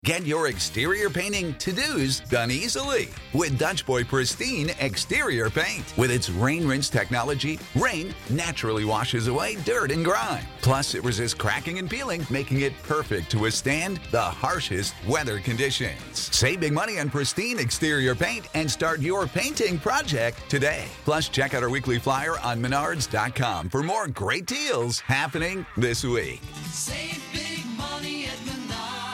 Get your exterior painting to-dos done easily with Dutch Boy Pristine Exterior Paint. With its rain rinse technology, rain naturally washes away dirt and grime. Plus, it resists cracking and peeling, making it perfect to withstand the harshest weather conditions. Save big money on Pristine Exterior Paint and start your painting project today. Plus, check out our weekly flyer on Menards.com for more great deals happening this week. Save big money at Menards.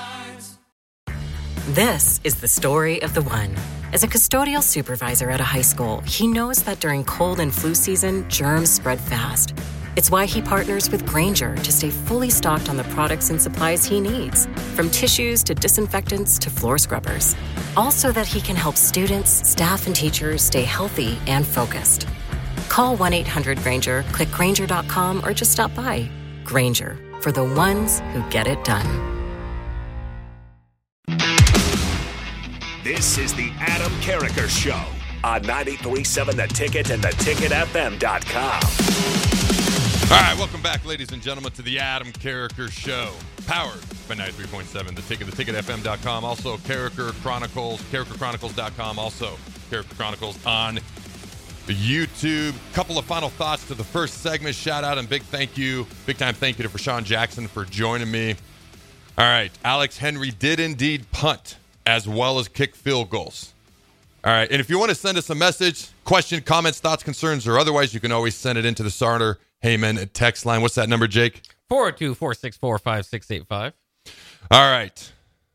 This is the story of the one. As a custodial supervisor at a high school, he knows that during cold and flu season, germs spread fast. It's why he partners with Grainger to stay fully stocked on the products and supplies he needs, from tissues to disinfectants to floor scrubbers. All so that he can help students, staff, and teachers stay healthy and focused. Call 1-800-GRAINGER, click Grainger.com, or just stop by. Grainger, for the ones who get it done. This is the Adam Carricker Show on 93.7 The Ticket and theticketfm.com. All right, welcome back, ladies and gentlemen, to the Adam Carricker Show, powered by 93.7 The Ticket, theticketfm.com, also Carricker Chronicles, CarrickerChronicles.com, also Carricker Chronicles on YouTube. Couple of final thoughts to the first segment. Shout out and big time thank you to Rashawn Jackson for joining me. All right, Alex Henry did indeed punt as well as kick field goals. All right, and if you want to send us a message, question, comments, thoughts, concerns, or otherwise, you can always send it into the Sarner Heyman text line. What's that number, Jake? 402-464-5685. All right.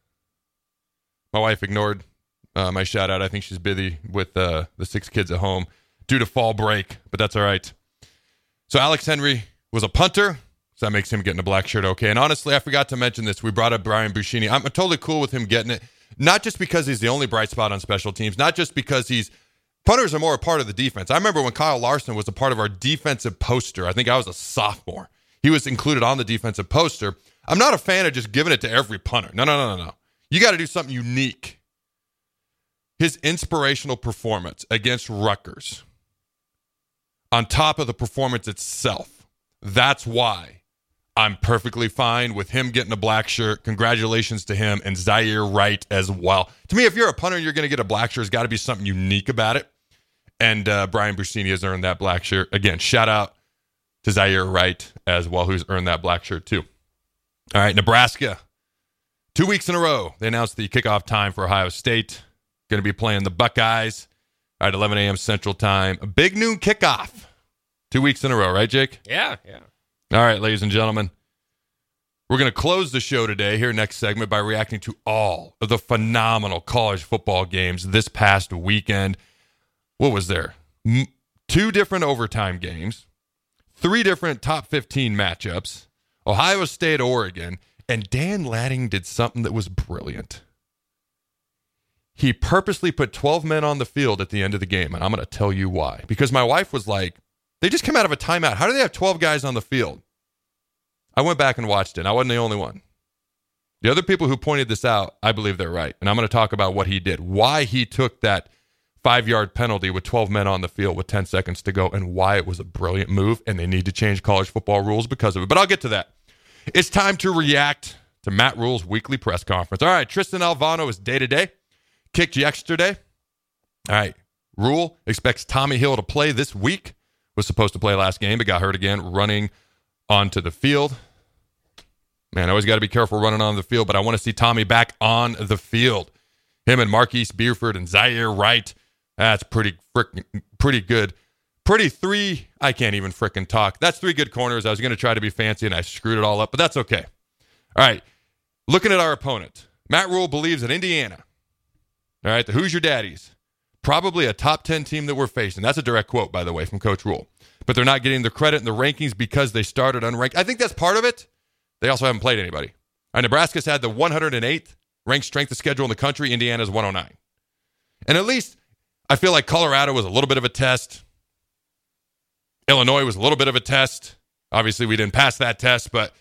My wife ignored my shout out. I think she's busy with the 6 kids at home due to fall break, but that's all right. So Alex Henry was a punter, so that makes him getting a black shirt okay. And honestly, I forgot to mention this. We brought up Brian Buschini. I'm totally cool with him getting it. Not just because he's the only bright spot on special teams, not just because punters are more a part of the defense. I remember when Kyle Larson was a part of our defensive poster. I think I was a sophomore. He was included on the defensive poster. I'm not a fan of just giving it to every punter. No. You got to do something unique. His inspirational performance against Rutgers, on top of the performance itself, that's why I'm perfectly fine with him getting a black shirt. Congratulations to him and Zaire Wright as well. To me, if you're a punter, you're going to get a black shirt. There's got to be something unique about it. And Brian Buschini has earned that black shirt. Again, shout out to Zaire Wright as well, who's earned that black shirt too. All right, Nebraska. 2 weeks in a row, they announced the kickoff time for Ohio State. Going to be playing the Buckeyes at 11 a.m. Central Time. A big noon kickoff. 2 weeks in a row, right, Jake? Yeah. All right, ladies and gentlemen, we're going to close the show today, here next segment, by reacting to all of the phenomenal college football games this past weekend. What was there? 2 different overtime games, 3 different top 15 matchups, Ohio State, Oregon, and Dan Lanning did something that was brilliant. He purposely put 12 men on the field at the end of the game, and I'm going to tell you why. Because my wife was like, they just came out of a timeout. How do they have 12 guys on the field? I went back and watched it, and I wasn't the only one. The other people who pointed this out, I believe they're right. And I'm going to talk about what he did, why he took that 5-yard penalty with 12 men on the field with 10 seconds to go, and why it was a brilliant move, and they need to change college football rules because of it. But I'll get to that. It's time to react to Matt Rhule's weekly press conference. All right, Tristan Alvano is day-to-day. Kicked yesterday. All right, Rhule expects Tommy Hill to play this week. Was supposed to play last game, but got hurt again running onto the field. Man, I always got to be careful running on the field, but I want to see Tommy back on the field. Him and Marquise Buford and Zaire Wright. That's pretty good. I can't even frickin' talk. That's 3 good corners. I was going to try to be fancy, and I screwed it all up, but that's okay. All right, looking at our opponent. Matt Rhule believes that Indiana, all right, the Hoosier Daddies, probably a top 10 team that we're facing. That's a direct quote, by the way, from Coach Rhule. But they're not getting the credit in the rankings because they started unranked. I think that's part of it. They also haven't played anybody. All right, Nebraska's had the 108th ranked strength of schedule in the country. Indiana's 109. And at least I feel like Colorado was a little bit of a test. Illinois was a little bit of a test. Obviously, we didn't pass that test, but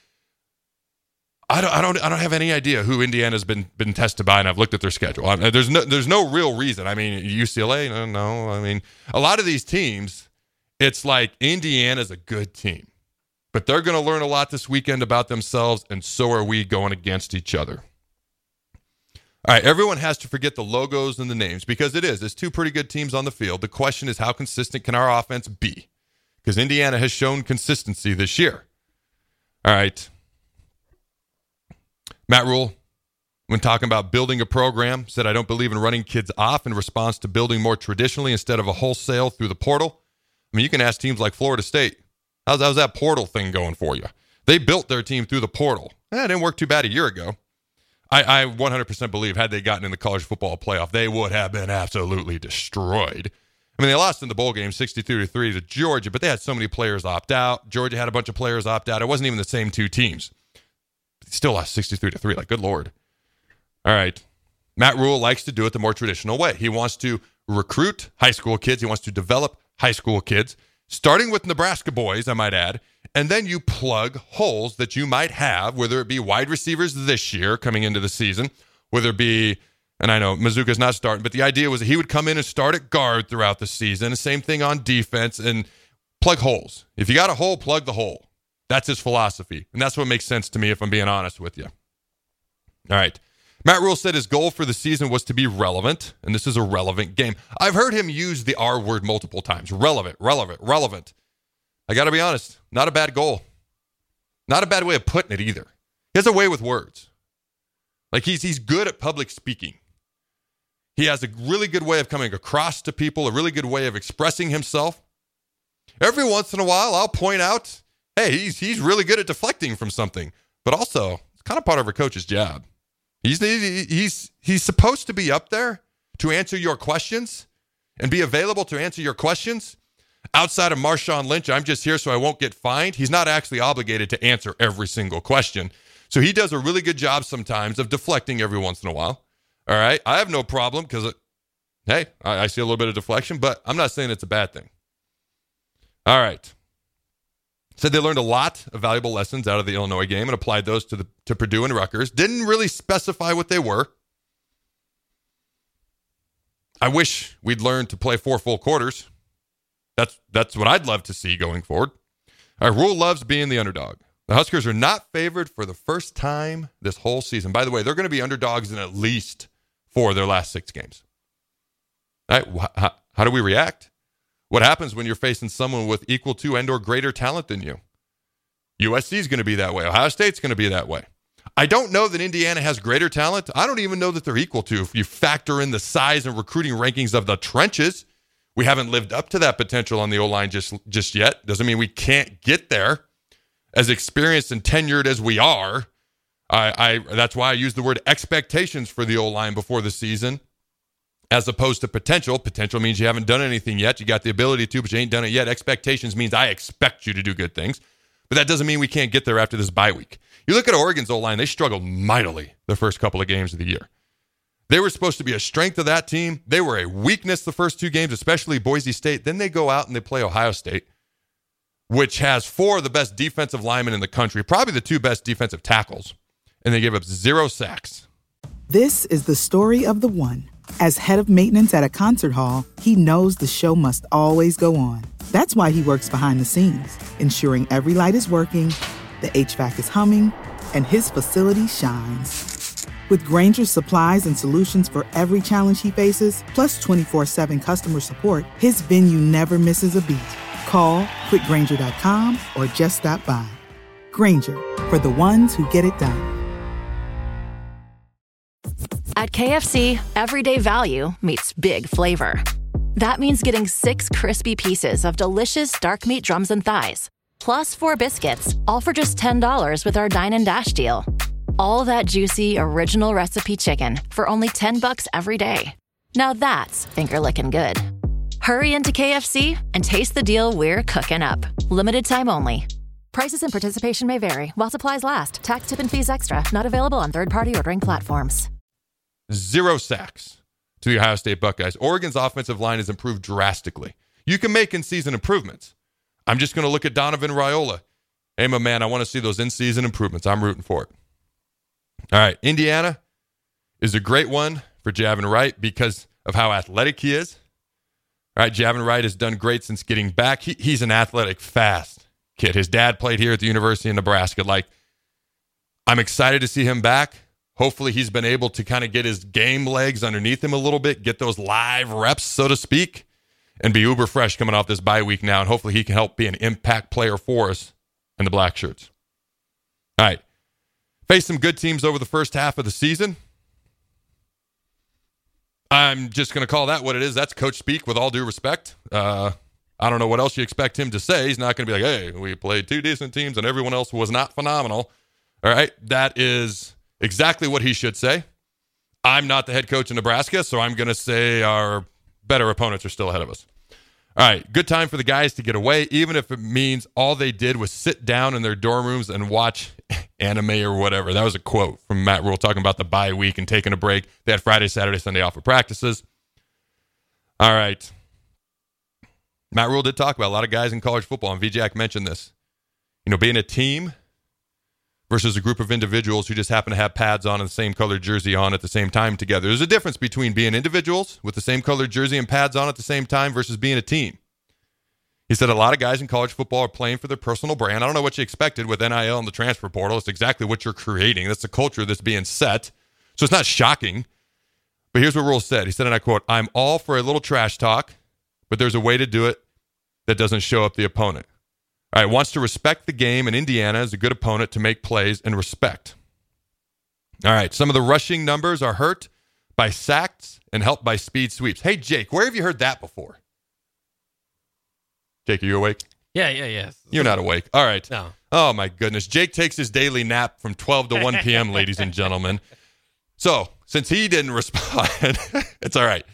I don't have any idea who Indiana's been tested by, and I've looked at their schedule. There's no real reason. I mean, UCLA, no. I mean, a lot of these teams, it's like Indiana's a good team, but they're going to learn a lot this weekend about themselves, and so are we going against each other. All right, everyone has to forget the logos and the names because it's two pretty good teams on the field. The question is, how consistent can our offense be? Because Indiana has shown consistency this year. All right. Matt Rule, when talking about building a program, said, I don't believe in running kids off in response to building more traditionally instead of a wholesale through the portal. I mean, you can ask teams like Florida State. How's that portal thing going for you? They built their team through the portal. It didn't work too bad a year ago. I 100% believe had they gotten in the college football playoff, they would have been absolutely destroyed. I mean, they lost in the bowl game 63-3 to Georgia, but they had so many players opt out. Georgia had a bunch of players opt out. It wasn't even the same two teams. They still lost 63-3. Like, good Lord. All right. Matt Rule likes to do it the more traditional way. He wants to recruit high school kids. He wants to develop high school kids, starting with Nebraska boys, I might add, and then you plug holes that you might have, whether it be wide receivers this year coming into the season, whether it be, and I know Mazuka's not starting, but the idea was that he would come in and start at guard throughout the season. The same thing on defense, and plug holes. If you got a hole, plug the hole. That's his philosophy, and that's what makes sense to me if I'm being honest with you. All right. Matt Rule said his goal for the season was to be relevant, and this is a relevant game. I've heard him use the R word multiple times. Relevant. I got to be honest, not a bad goal. Not a bad way of putting it either. He has a way with words. Like he's good at public speaking. He has a really good way of coming across to people, a really good way of expressing himself. Every once in a while, I'll point out, hey, he's really good at deflecting from something. But also, it's kind of part of a coach's job. He's supposed to be up there to answer your questions and be available to answer your questions. Outside of Marshawn Lynch, I'm just here so I won't get fined. He's not actually obligated to answer every single question. So he does a really good job sometimes of deflecting every once in a while. All right. I have no problem because, hey, I see a little bit of deflection, but I'm not saying it's a bad thing. All right. Said they learned a lot of valuable lessons out of the Illinois game and applied those to Purdue and Rutgers. Didn't really specify what they were. I wish we'd learned to play 4 full quarters. That's what I'd love to see going forward. Our Rule loves being the underdog. The Huskers are not favored for the first time this whole season. By the way, they're going to be underdogs in at least 4 of their last 6 games. All right, how do we react? What happens when you're facing someone with equal to and or greater talent than you? USC is going to be that way. Ohio State's going to be that way. I don't know that Indiana has greater talent. I don't even know that they're equal to. If you factor in the size and recruiting rankings of the trenches, we haven't lived up to that potential on the O-line just yet. Doesn't mean we can't get there. As experienced and tenured as we are, that's why I use the word expectations for the O-line before the season, as opposed to potential. Potential means you haven't done anything yet. You got the ability to, but you ain't done it yet. Expectations means I expect you to do good things. But that doesn't mean we can't get there after this bye week. You look at Oregon's O-line, they struggled mightily the first couple of games of the year. They were supposed to be a strength of that team. They were a weakness the first 2 games, especially Boise State. Then they go out and they play Ohio State, which has 4 of the best defensive linemen in the country, probably the 2 best defensive tackles, and they gave up 0 sacks. This is the story of the one. As head of maintenance at a concert hall, he knows the show must always go on. That's why he works behind the scenes, ensuring every light is working, the HVAC is humming, and his facility shines. With Grainger's supplies and solutions for every challenge he faces, plus 24/7 customer support, his venue never misses a beat. Call quickgrainger.com or just stop by. Grainger, for the ones who get it done. At KFC, everyday value meets big flavor. That means getting 6 crispy pieces of delicious dark meat drums and thighs, plus 4 biscuits, all for just $10 with our Dine and Dash deal. All that juicy, original recipe chicken for only $10 every day. Now that's finger-licking good. Hurry into KFC and taste the deal we're cooking up. Limited time only. Prices and participation may vary while supplies last. Tax, tip, and fees extra. Not available on third-party ordering platforms. 0 sacks to the Ohio State Buckeyes. Oregon's offensive line has improved drastically. You can make in-season improvements. I'm just going to look at Donovan Raiola. Hey, my man, I want to see those in-season improvements. I'm rooting for it. All right, Indiana is a great one for Javin Wright because of how athletic he is. All right, Javin Wright has done great since getting back. He's an athletic, fast kid. His dad played here at the University of Nebraska. I'm excited to see him back. Hopefully he's been able to kind of get his game legs underneath him a little bit, get those live reps, so to speak, and be uber fresh coming off this bye week now. And hopefully he can help be an impact player for us in the Black Shirts. All right. Faced some good teams over the first half of the season. I'm just going to call that what it is. That's coach speak with all due respect. I don't know what else you expect him to say. He's not going to be like, hey, we played 2 decent teams and everyone else was not phenomenal. All right. That is exactly what he should say. I'm not the head coach in Nebraska, so I'm going to say our better opponents are still ahead of us. All right, good time for the guys to get away, even if it means all they did was sit down in their dorm rooms and watch anime or whatever. That was a quote from Matt Rule talking about the bye week and taking a break. They had Friday, Saturday, Sunday off for practices. All right. Matt Rule did talk about a lot of guys in college football, and VJack mentioned this. You know, being a team versus a group of individuals who just happen to have pads on and the same colored jersey on at the same time together. There's a difference between being individuals with the same colored jersey and pads on at the same time versus being a team. He said a lot of guys in college football are playing for their personal brand. I don't know what you expected with NIL and the transfer portal. It's exactly what you're creating. That's the culture that's being set. So it's not shocking. But here's what Rule said. He said, and I quote, "I'm all for a little trash talk, but there's a way to do it that doesn't show up the opponent. All right, wants to respect the game, and Indiana is a good opponent to make plays and respect." All right, some of the rushing numbers are hurt by sacks and helped by speed sweeps. Hey, Jake, where have you heard that before? Jake, are you awake? Yeah. You're not awake. All right. No. Oh, my goodness. Jake takes his daily nap from 12 to 1 p.m., ladies and gentlemen. So, since he didn't respond, it's all right.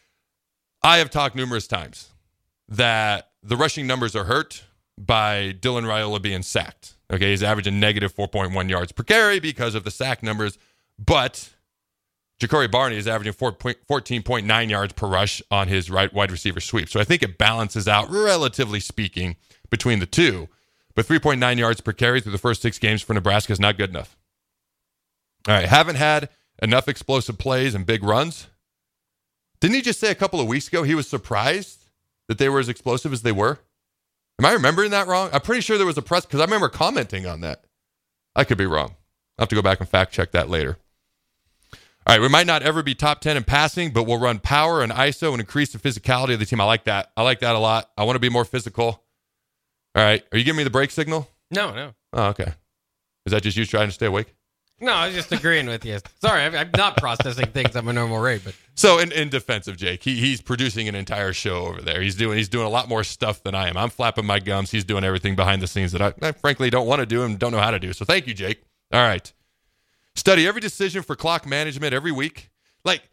I have talked numerous times that the rushing numbers are hurt by Dylan Raiola being sacked. Okay, he's averaging negative 4.1 yards per carry because of the sack numbers, but Ja'Cory Barney is averaging 14.9 yards per rush on his right wide receiver sweep. So I think it balances out, relatively speaking, between the two. But 3.9 yards per carry through the first 6 games for Nebraska is not good enough. All right, haven't had enough explosive plays and big runs. Didn't he just say a couple of weeks ago he was surprised that they were as explosive as they were? Am I remembering that wrong? I'm pretty sure there was a press, because I remember commenting on that. I could be wrong. I'll have to go back and fact check that later. All right, we might not ever be top 10 in passing, but we'll run power and ISO and increase the physicality of the team. I like that. I like that a lot. I want to be more physical. All right, are you giving me the break signal? No. Oh, okay. Is that just you trying to stay awake? No, I was just agreeing with you. Sorry, I'm not processing things at my normal rate. But so, in defense of Jake, he's producing an entire show over there. He's doing a lot more stuff than I am. I'm flapping my gums. He's doing everything behind the scenes that I frankly don't want to do and don't know how to do. So, thank you, Jake. All right. Study every decision for clock management every week. Like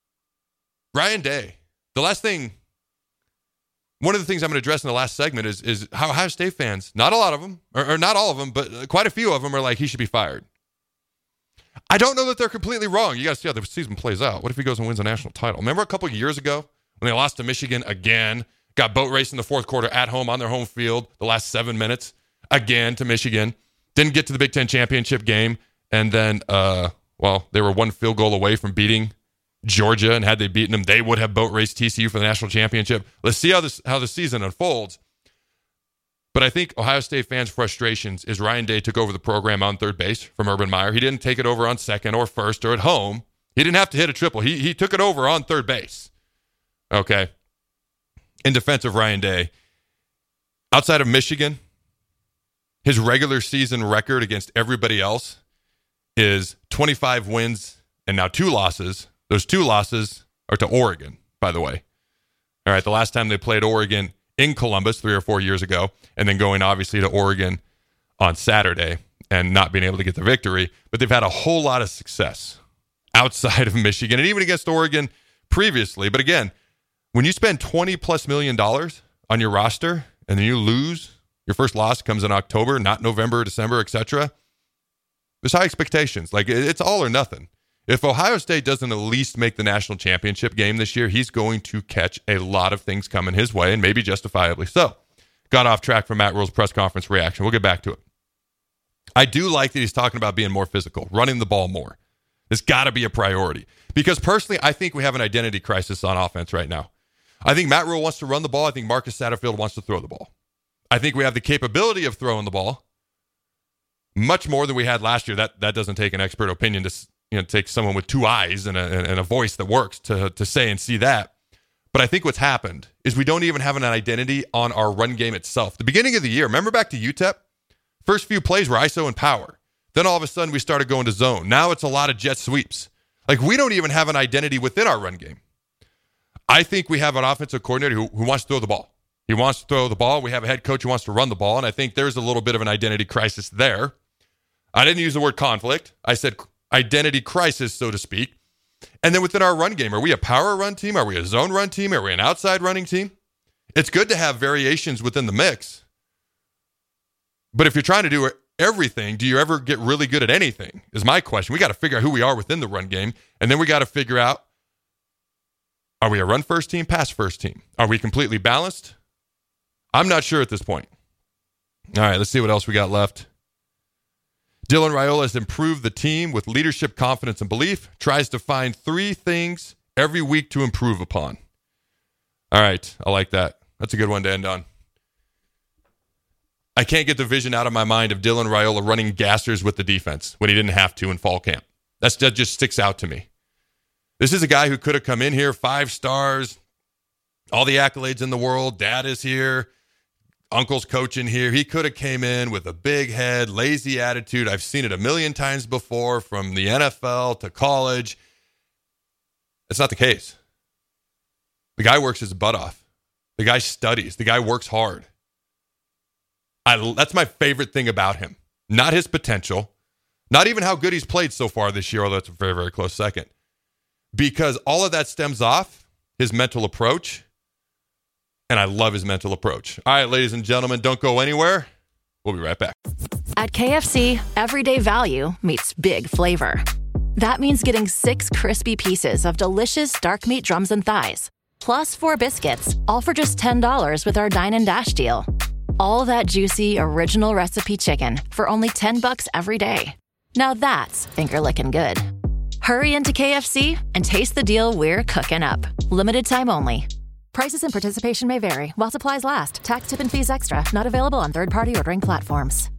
Ryan Day. The last thing, one of the things I'm going to address in the last segment is how Ohio State fans, not a lot of them, or not all of them, but quite a few of them are like, he should be fired. I don't know that they're completely wrong. You got to see how the season plays out. What if he goes and wins a national title? Remember a couple of years ago when they lost to Michigan again, got boat raced in the fourth quarter at home on their home field, the last 7 minutes, again to Michigan, didn't get to the Big Ten championship game, and then, they were 1 field goal away from beating Georgia, and had they beaten them, they would have boat raced TCU for the national championship. Let's see how the season unfolds. But I think Ohio State fans' frustrations is Ryan Day took over the program on third base from Urban Meyer. He didn't take it over on second or first or at home. He didn't have to hit a triple. He took it over on third base. Okay. In defense of Ryan Day, outside of Michigan, his regular season record against everybody else is 25 wins and now 2 losses. Those 2 losses are to Oregon, by the way. All right, the last time they played Oregon in Columbus 3 or 4 years ago, and then going obviously to Oregon on Saturday and not being able to get the victory. But they've had a whole lot of success outside of Michigan and even against Oregon previously. But again, when you spend $20+ million on your roster and then you lose, your first loss comes in October, not November, December, etc. There's high expectations. Like, it's all or nothing. If Ohio State doesn't at least make the national championship game this year, he's going to catch a lot of things coming his way, and maybe justifiably so. Got off track from Matt Rule's press conference reaction. We'll get back to it. I do like that he's talking about being more physical, running the ball more. It's got to be a priority. Because personally, I think we have an identity crisis on offense right now. I think Matt Rule wants to run the ball. I think Marcus Satterfield wants to throw the ball. I think we have the capability of throwing the ball much more than we had last year. That doesn't take an expert opinion takes someone with two eyes and a voice that works to say and see that. But I think what's happened is we don't even have an identity on our run game itself. The beginning of the year, remember back to UTEP? First few plays were ISO and power. Then all of a sudden we started going to zone. Now it's a lot of jet sweeps. Like, we don't even have an identity within our run game. I think we have an offensive coordinator who wants to throw the ball. He wants to throw the ball. We have a head coach who wants to run the ball, and I think there's a little bit of an identity crisis there. I didn't use the word conflict. I said identity crisis, so to speak. And then within our run game, are we a power run team? Are we a zone run team? Are we an outside running team? It's good to have variations within the mix. But if you're trying to do everything, do you ever get really good at anything, is my question. We got to figure out who we are within the run game, and then we got to figure out, are we a run first team, pass first team? Are we completely balanced? I'm not sure at this point. All right, let's see what else we got left. Dylan Raiola has improved the team with leadership, confidence, and belief. Tries to find 3 things every week to improve upon. All right, I like that. That's a good one to end on. I can't get the vision out of my mind of Dylan Raiola running gassers with the defense when he didn't have to in fall camp. That just sticks out to me. This is a guy who could have come in here 5 stars, all the accolades in the world. Dad is here. Uncle's coaching here. He could have came in with a big head, lazy attitude. I've seen it a million times before, from the NFL to college. It's not the case. The guy works his butt off. The guy studies. The guy works hard. That's my favorite thing about him. Not his potential. Not even how good he's played so far this year, although it's a very, very close second. Because all of that stems off his mental approach. And I love his mental approach. All right, ladies and gentlemen, don't go anywhere. We'll be right back. At KFC, everyday value meets big flavor. That means getting 6 crispy pieces of delicious dark meat drums and thighs, plus 4 biscuits, all for just $10 with our Dine and Dash deal. All that juicy, original recipe chicken for only $10 every day. Now that's finger-licking good. Hurry into KFC and taste the deal we're cooking up. Limited time only. Prices and participation may vary while supplies last. Tax, tip, and fees extra. Not available on third-party ordering platforms.